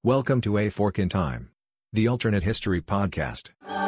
Welcome to A Fork in Time, the alternate history podcast.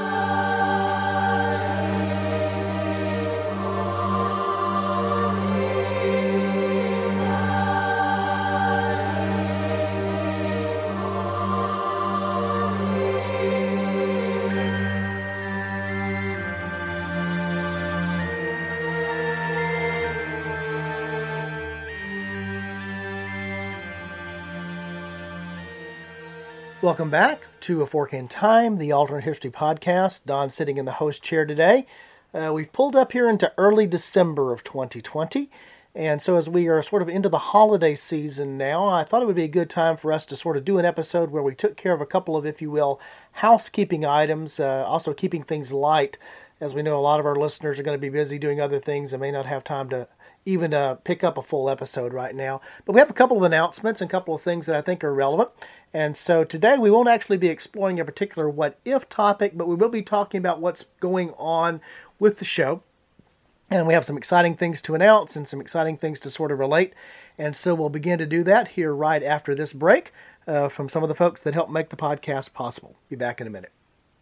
Welcome back to A Fork in Time, the alternate history podcast. Don sitting in the host chair today. We've pulled up here into early December of 2020. And so as we are sort of into the holiday season now, I thought it would be a good time for us to sort of do an episode where we took care of a couple of, if you will, housekeeping items, also keeping things light, as we know a lot of our listeners are going to be busy doing other things and may not have time to even pick up a full episode right now. But we have a couple of announcements and a couple of things that I think are relevant. And so today we won't actually be exploring a particular what-if topic, but we will be talking about what's going on with the show. And we have some exciting things to announce and some exciting things to sort of relate. And so we'll begin to do that here right after this break from some of the folks that help make the podcast possible. Be back in a minute.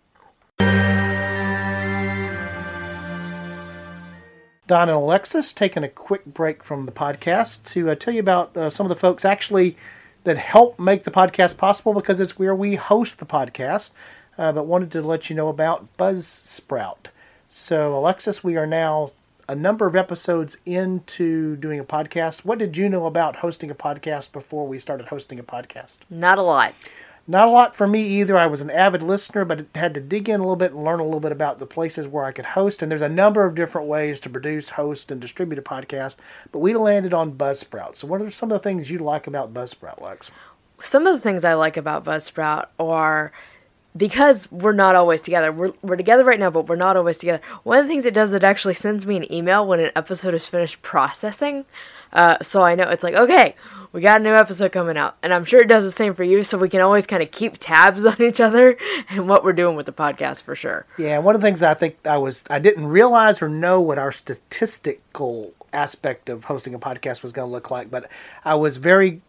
Don and Alexis taking a quick break from the podcast to tell you about some of the folks actually that help make the podcast possible, because it's where we host the podcast, but wanted to let you know about Buzzsprout. So, Alexis, we are now a number of episodes into doing a podcast. What did you know about hosting a podcast before we started hosting a podcast? Not a lot. Not a lot for me either. I was an avid listener, but had to dig in a little bit and learn a little bit about the places where I could host. And there's a number of different ways to produce, host, and distribute a podcast. But we landed on Buzzsprout. So what are some of the things you like about Buzzsprout, Lex? Some of the things I like about Buzzsprout are, because we're not always together. We're together right now, but we're not always together. One of the things it does, it actually sends me an email when an episode is finished processing. So I know it's like, okay, we got a new episode coming out. And I'm sure it does the same for you, so we can always kind of keep tabs on each other and what we're doing with the podcast for sure. Yeah, one of the things I think I didn't realize or know what our statistical aspect of hosting a podcast was going to look like, but I was very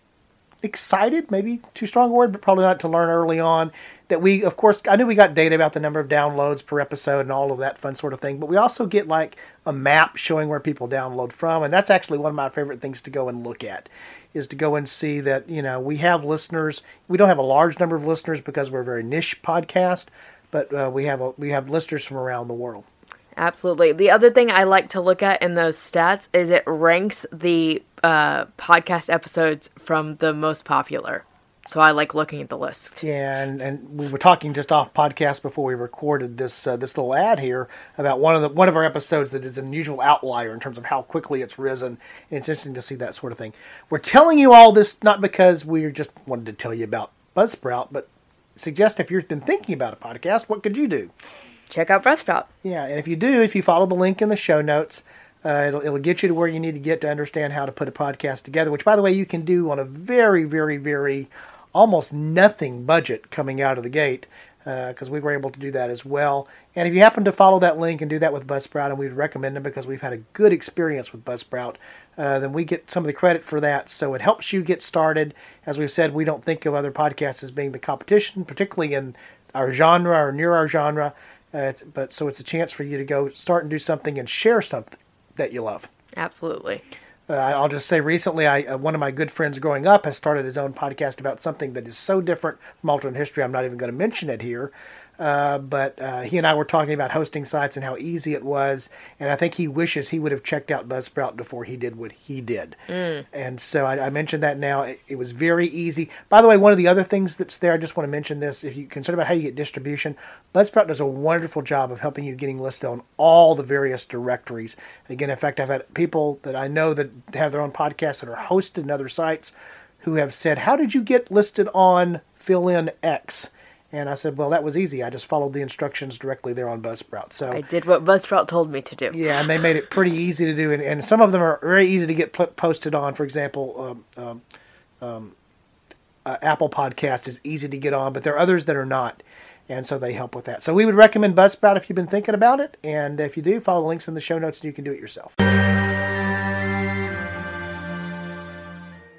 excited, maybe too strong a word, but probably not, to learn early on that we, of course, I knew we got data about the number of downloads per episode and all of that fun sort of thing, but we also get like a map showing where people download from, and that's actually one of my favorite things to go and look at, is to go and see that, you know, we have listeners. We don't have a large number of listeners because we're a very niche podcast, but we have listeners from around the world. Absolutely. The other thing I like to look at in those stats is it ranks the podcast episodes from the most popular. So I like looking at the list. Yeah, and we were talking just off podcast before we recorded this little ad here about one of our episodes that is an unusual outlier in terms of how quickly it's risen. And it's interesting to see that sort of thing. We're telling you all this not because we just wanted to tell you about Buzzsprout, but suggest if you've been thinking about a podcast, what could you do? Check out Buzzsprout. Yeah, and if you follow the link in the show notes, it'll get you to where you need to get to understand how to put a podcast together, which, by the way, you can do on a very, very, very almost nothing budget coming out of the gate, because we were able to do that as well. And if you happen to follow that link and do that with Buzzsprout, and we'd recommend them because we've had a good experience with Buzzsprout, then we get some of the credit for that. So it helps you get started. As we've said, we don't think of other podcasts as being the competition, particularly in our genre or near our genre. So it's a chance for you to go start and do something and share something that you love. Absolutely. I'll just say recently, one of my good friends growing up has started his own podcast about something that is so different from alternate history, I'm not even going to mention it here. But he and I were talking about hosting sites and how easy it was. And I think he wishes he would have checked out Buzzsprout before he did what he did. And so I mentioned that now. It was very easy. By the way, one of the other things that's there, I just want to mention this. If you're concerned about how you get distribution, Buzzsprout does a wonderful job of helping you getting listed on all the various directories. Again, in fact, I've had people that I know that have their own podcasts that are hosted in other sites who have said, how did you get listed on fill in X? And I said, well, that was easy. I just followed the instructions directly there on Buzzsprout. So I did what Buzzsprout told me to do. Yeah, and they made it pretty easy to do. And some of them are very easy to get posted on. For example, Apple Podcast is easy to get on, but there are others that are not. And so they help with that. So we would recommend Buzzsprout if you've been thinking about it. And if you do, follow the links in the show notes and you can do it yourself.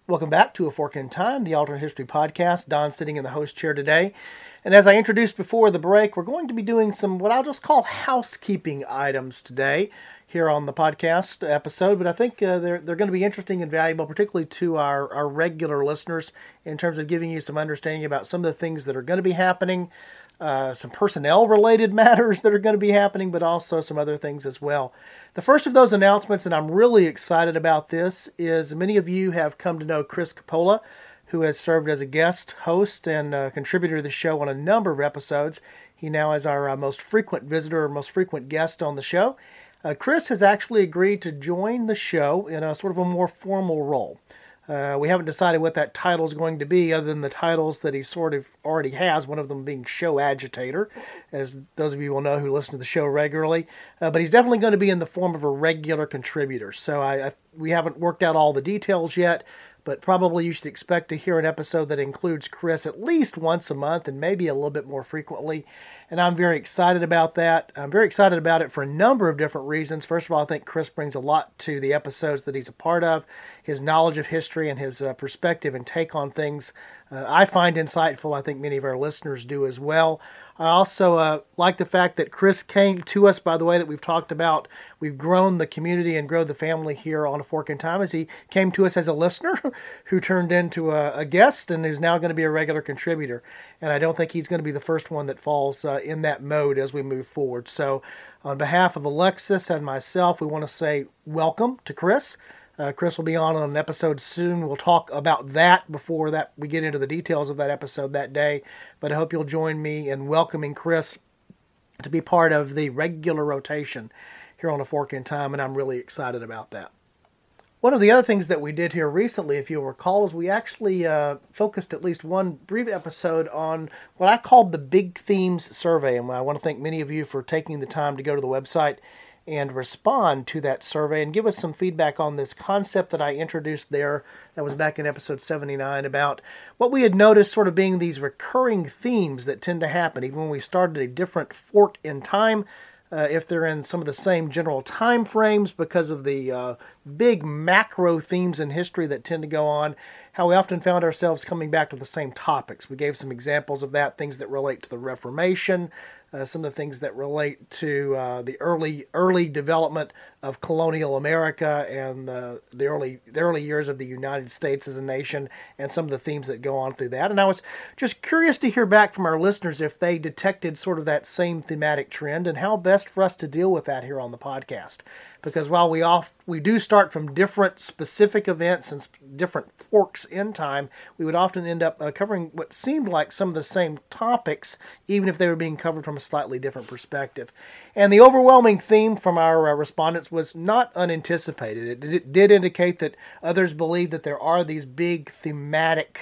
Welcome back to A Fork in Time, the Alternate History Podcast. Don sitting in the host chair today. And as I introduced before the break, we're going to be doing some what I'll just call housekeeping items today here on the podcast episode. But I think they're going to be interesting and valuable, particularly to our regular listeners, in terms of giving you some understanding about some of the things that are going to be happening, some personnel-related matters that are going to be happening, but also some other things as well. The first of those announcements, and I'm really excited about this, is many of you have come to know Chris Coppola, who has served as a guest host and contributor to the show on a number of episodes. He now is our most frequent visitor, most frequent guest on the show. Chris has actually agreed to join the show in a sort of a more formal role. We haven't decided what that title is going to be, other than the titles that he sort of already has, one of them being show agitator, as those of you will know who listen to the show regularly. But he's definitely going to be in the form of a regular contributor. So we haven't worked out all the details yet, but probably you should expect to hear an episode that includes Chris at least once a month and maybe a little bit more frequently. And I'm very excited about that. I'm very excited about it for a number of different reasons. First of all, I think Chris brings a lot to the episodes that he's a part of. His knowledge of history and his perspective and take on things I find insightful. I think many of our listeners do as well. I also like the fact that Chris came to us, by the way, that we've talked about. We've grown the community and grown the family here on A Fork in Time, as he came to us as a listener who turned into a guest and is now going to be a regular contributor. And I don't think he's going to be the first one that falls in that mode as we move forward. So on behalf of Alexis and myself, we want to say welcome to Chris. Chris will be on an episode soon. We'll talk about that before that we get into the details of that episode that day. But I hope you'll join me in welcoming Chris to be part of the regular rotation here on A Fork in Time, and I'm really excited about that. One of the other things that we did here recently, if you'll recall, is we actually focused at least one brief episode on what I called the Big Themes Survey. And I want to thank many of you for taking the time to go to the website and respond to that survey and give us some feedback on this concept that I introduced there. That was back in episode 79, about what we had noticed sort of being these recurring themes that tend to happen even when we started a different fork in time, if they're in some of the same general time frames because of the big macro themes in history that tend to go on, how we often found ourselves coming back to the same topics. We gave some examples of that, things that relate to the Reformation, some of the things that relate to the early development of colonial America and the early years of the United States as a nation, and some of the themes that go on through that. And I was just curious to hear back from our listeners if they detected sort of that same thematic trend and how best for us to deal with that here on the podcast. Because while we do start from different specific events and different forks in time, we would often end up covering what seemed like some of the same topics, even if they were being covered from a slightly different perspective. And the overwhelming theme from our respondents was not unanticipated. It did indicate that others believe that there are these big thematic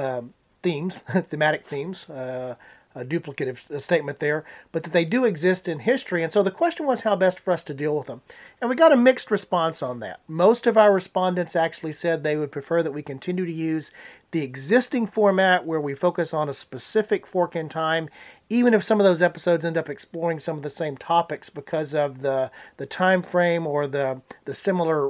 themes, a duplicative statement there, but that they do exist in history. And so the question was how best for us to deal with them. And we got a mixed response on that. Most of our respondents actually said they would prefer that we continue to use the existing format where we focus on a specific fork in time, even if some of those episodes end up exploring some of the same topics because of the time frame or the similar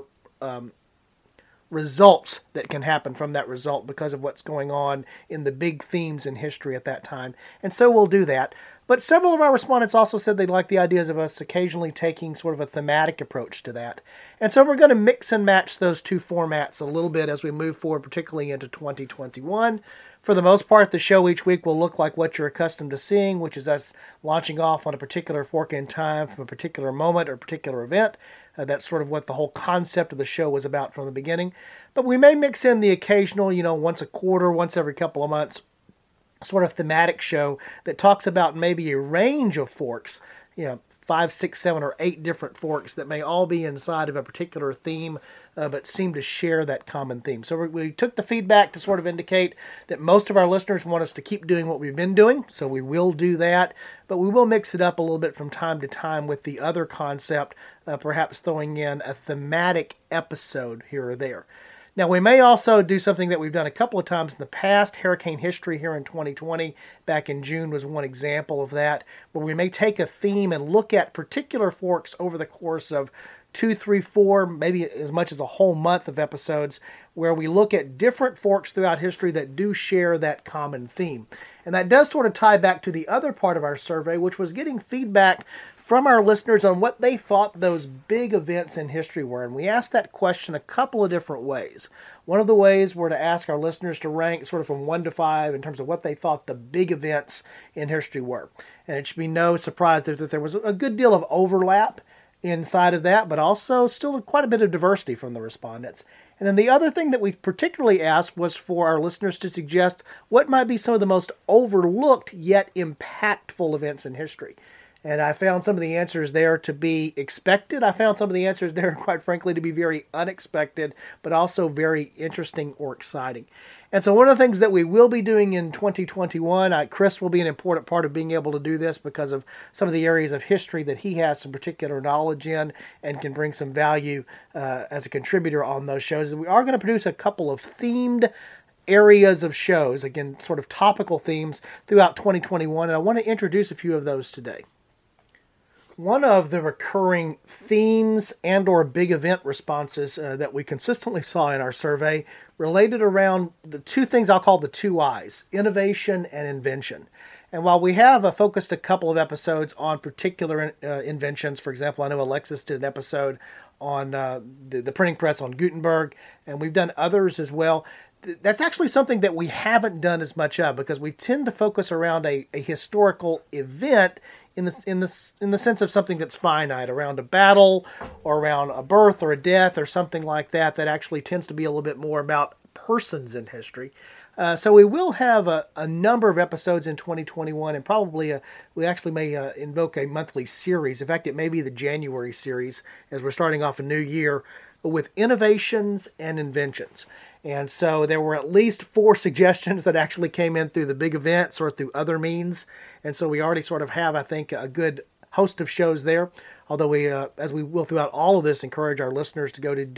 results that can happen from that result because of what's going on in the big themes in history at that time. And so we'll do that. But several of our respondents also said they like the ideas of us occasionally taking sort of a thematic approach to that. And so we're going to mix and match those two formats a little bit as we move forward, particularly into 2021. For the most part, the show each week will look like what you're accustomed to seeing, which is us launching off on a particular fork in time from a particular moment or particular event. That's sort of what the whole concept of the show was about from the beginning. But we may mix in the occasional, once a quarter, once every couple of months, sort of thematic show that talks about maybe a range of forks, 5, 6, 7, or 8 different forks that may all be inside of a particular theme, but seem to share that common theme. So we took the feedback to sort of indicate that most of our listeners want us to keep doing what we've been doing, so we will do that, but we will mix it up a little bit from time to time with the other concept, perhaps throwing in a thematic episode here or there. Now, we may also do something that we've done a couple of times in the past. Hurricane history here in 2020, back in June, was one example of that, where we may take a theme and look at particular forks over the course of 2, 3, 4, maybe as much as a whole month of episodes where we look at different forks throughout history that do share that common theme. And that does sort of tie back to the other part of our survey, which was getting feedback from our listeners on what they thought those big events in history were. And we asked that question a couple of different ways. One of the ways were to ask our listeners to rank sort of from 1 to 5 in terms of what they thought the big events in history were. And it should be no surprise that there was a good deal of overlap inside of that, but also still quite a bit of diversity from the respondents. And then the other thing that we particularly asked was for our listeners to suggest what might be some of the most overlooked yet impactful events in history. And I found some of the answers there to be expected. I found some of the answers there, quite frankly, to be very unexpected, but also very interesting or exciting. And so one of the things that we will be doing in 2021, Chris will be an important part of being able to do this because of some of the areas of history that he has some particular knowledge in and can bring some value as a contributor on those shows. We are going to produce a couple of themed areas of shows, again, sort of topical themes throughout 2021, and I want to introduce a few of those today. One of the recurring themes and or big event responses that we consistently saw in our survey related around the two things I'll call the two I's, innovation and invention. And while we have focused a couple of episodes on particular inventions, for example, I know Alexis did an episode on the printing press on Gutenberg, and we've done others as well. That's actually something that we haven't done as much of because we tend to focus around a historical event in the sense of something that's finite, around a battle or around a birth or a death or something like that, that actually tends to be a little bit more about persons in history. So we will have a number of episodes in 2021, and probably we actually may invoke a monthly series. In fact, it may be the January series as we're starting off a new year with innovations and inventions. And so there were at least 4 suggestions that actually came in through the big events or through other means. And so we already sort of have, I think, a good host of shows there. Although we, as we will throughout all of this, encourage our listeners to go to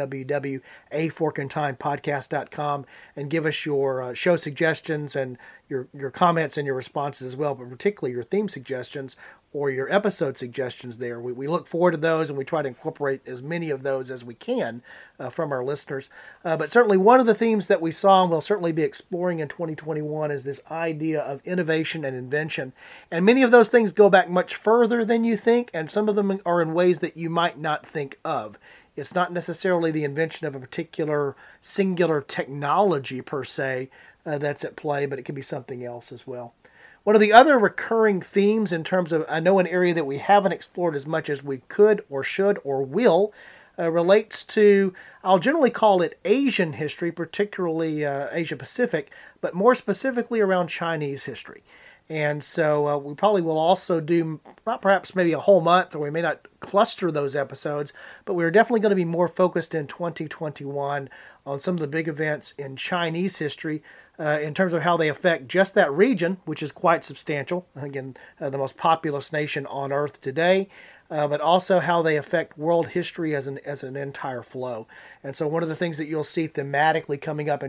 www.aforkandtimepodcast.com and give us your show suggestions and your comments and your responses as well, but particularly your theme suggestions or your episode suggestions there. We look forward to those, and we try to incorporate as many of those as we can from our listeners. But certainly one of the themes that we saw and we'll certainly be exploring in 2021 is this idea of innovation and invention. And many of those things go back much further than you think, and some of them are in ways that you might not think of. It's not necessarily the invention of a particular singular technology per se that's at play, but it can be something else as well. One of the other recurring themes in terms of, I know an area that we haven't explored as much as we could or should or will, relates to, I'll generally call it Asian history, particularly Asia Pacific, but more specifically around Chinese history. And so we probably will also do, not perhaps maybe a whole month, or we may not cluster those episodes, but we're definitely going to be more focused in 2021 on some of the big events in Chinese history in terms of how they affect just that region, which is quite substantial. Again, the most populous nation on Earth today, but also how they affect world history as an entire flow. And so one of the things that you'll see thematically coming up in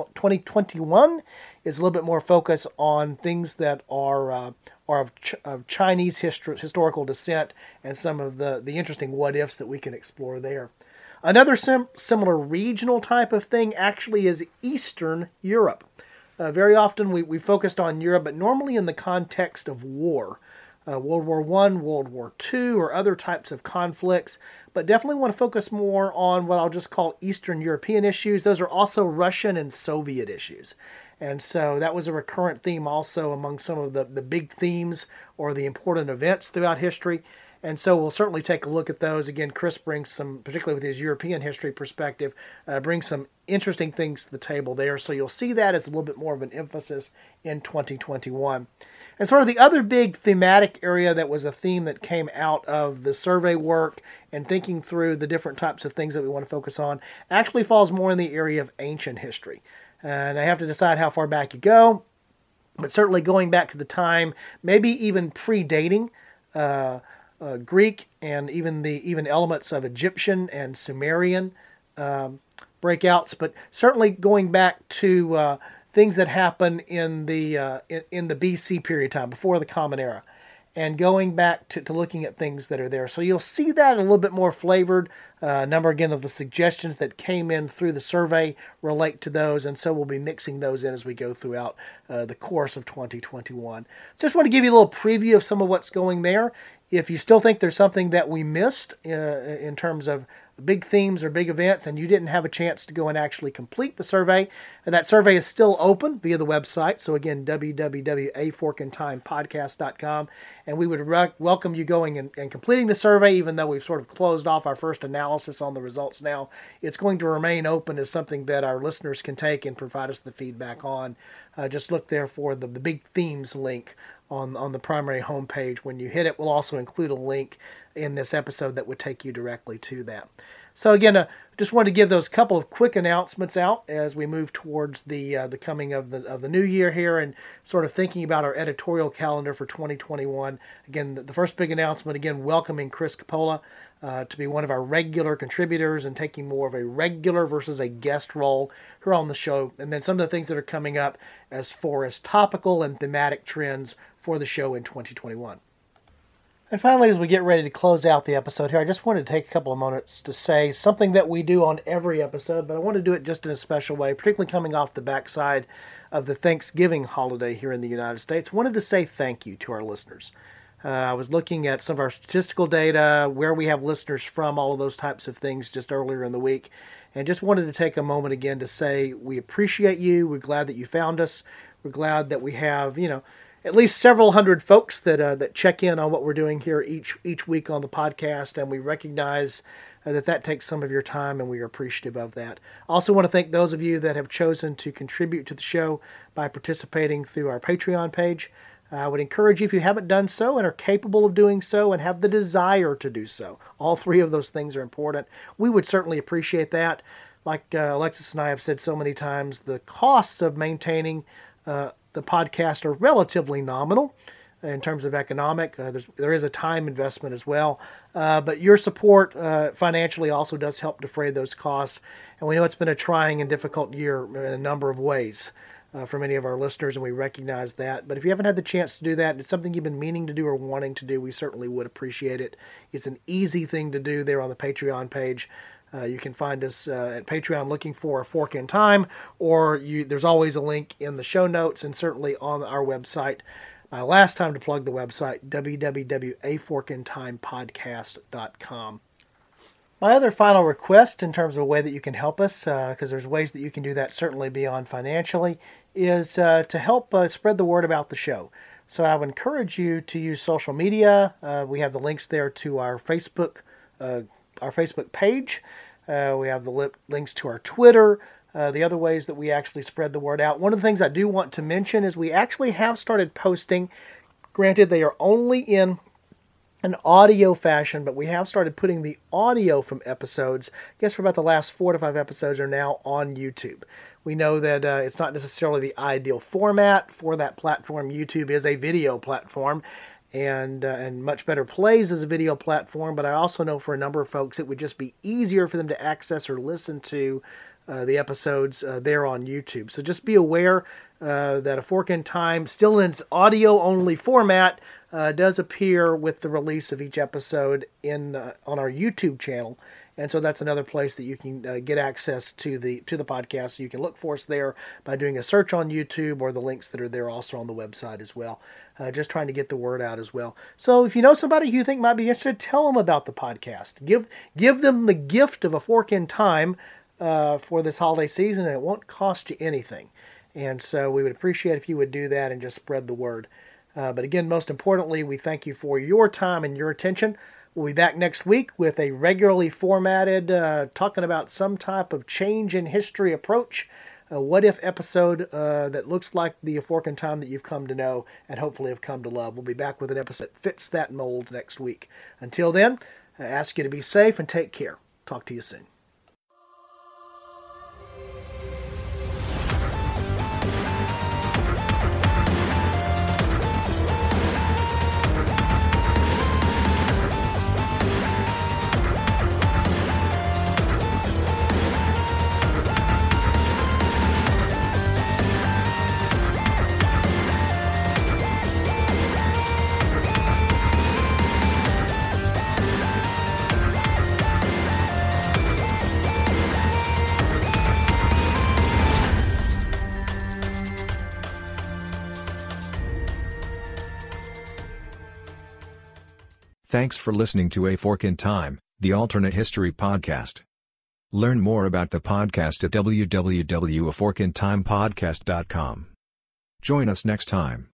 2021 is a little bit more focus on things that are of Chinese historical descent and some of the interesting what-ifs that we can explore there. Another similar regional type of thing actually is Eastern Europe. Very often we focused on Europe, but normally in the context of war. World War I, World War II, or other types of conflicts, but definitely want to focus more on what I'll just call Eastern European issues. Those are also Russian and Soviet issues. And so that was a recurrent theme also among some of the big themes or the important events throughout history. And so we'll certainly take a look at those. Again, Chris brings some, particularly with his European history perspective, brings some interesting things to the table there. So you'll see that as a little bit more of an emphasis in 2021. And sort of the other big thematic area that was a theme that came out of the survey work and thinking through the different types of things that we want to focus on actually falls more in the area of ancient history. And I have to decide how far back you go, but certainly going back to the time, maybe even predating Greek and even elements of Egyptian and Sumerian breakouts, but certainly going back to things that happen in the BC period of time, before the Common Era. and going back to looking at things that are there. So you'll see that a little bit more flavored. A number, again, of the suggestions that came in through the survey relate to those, and so we'll be mixing those in as we go throughout the course of 2021. So just want to give you a little preview of some of what's going there. If you still think there's something that we missed in terms of big themes or big events and you didn't have a chance to go and actually complete the survey, and that survey is still open via the website. So again, www.aforkandtimepodcast.com, and we would welcome you going and completing the survey. Even though we've sort of closed off our first analysis on the results now, it's going to remain open as something that our listeners can take and provide us the feedback on. Just look there for the big themes link on the primary homepage. When you hit it, we'll also include a link in this episode that would take you directly to that. So again, just wanted to give those couple of quick announcements out as we move towards the coming of the new year here, and sort of thinking about our editorial calendar for 2021. Again, the first big announcement, again, welcoming Chris Coppola to be one of our regular contributors and taking more of a regular versus a guest role here on the show. And then some of the things that are coming up as far as topical and thematic trends for the show in 2021. And finally, as we get ready to close out the episode here, I just wanted to take a couple of moments to say something that we do on every episode, but I want to do it just in a special way, particularly coming off the backside of the Thanksgiving holiday here in the United States. I wanted to say thank you to our listeners. I was looking at some of our statistical data, where we have listeners from, all of those types of things just earlier in the week, and just wanted to take a moment again to say we appreciate you. We're glad that you found us. We're glad that we have, at least several hundred folks that check in on what we're doing here each week on the podcast, and we recognize that takes some of your time, and we are appreciative of that. I also want to thank those of you that have chosen to contribute to the show by participating through our Patreon page. I would encourage you, if you haven't done so and are capable of doing so and have the desire to do so, all three of those things are important. We would certainly appreciate that. Like Alexis and I have said so many times, the costs of maintaining the podcast are relatively nominal in terms of economic. There is a time investment as well, but your support financially also does help defray those costs. And we know it's been a trying and difficult year in a number of ways for many of our listeners, and we recognize that. But if you haven't had the chance to do that, and it's something you've been meaning to do or wanting to do, we certainly would appreciate it. It's an easy thing to do there on the Patreon page. You can find us at Patreon looking for A Fork in Time, or there's always a link in the show notes and certainly on our website. My last time to plug the website, www.aforkandtimepodcast.com. My other final request in terms of a way that you can help us, because there's ways that you can do that certainly beyond financially, is to help spread the word about the show. So I would encourage you to use social media. We have the links there to our Facebook page. We have the links to our Twitter, the other ways that we actually spread the word out. One of the things I do want to mention is we actually have started posting. Granted, they are only in an audio fashion, but we have started putting the audio from episodes, I guess for about the last 4 to 5 episodes, are now on YouTube. We know that it's not necessarily the ideal format for that platform. YouTube is a video platform, and much better plays as a video platform, but I also know for a number of folks it would just be easier for them to access or listen to the episodes there on YouTube. So just be aware that A Fork in Time, still in its audio-only format, does appear with the release of each episode on our YouTube channel. And so that's another place that you can get access to the podcast. So you can look for us there by doing a search on YouTube, or the links that are there also on the website as well. Just trying to get the word out as well. So if you know somebody who you think might be interested, tell them about the podcast. Give them the gift of A Fork in Time for this holiday season, and it won't cost you anything. And so we would appreciate if you would do that and just spread the word. But again, most importantly, we thank you for your time and your attention. We'll be back next week with a regularly formatted, talking about some type of change in history approach, a what-if episode that looks like the A Fork in Time that you've come to know and hopefully have come to love. We'll be back with an episode that fits that mold next week. Until then, I ask you to be safe and take care. Talk to you soon. Thanks for listening to A Fork in Time, the alternate history podcast. Learn more about the podcast at www.aforkintimepodcast.com. Join us next time.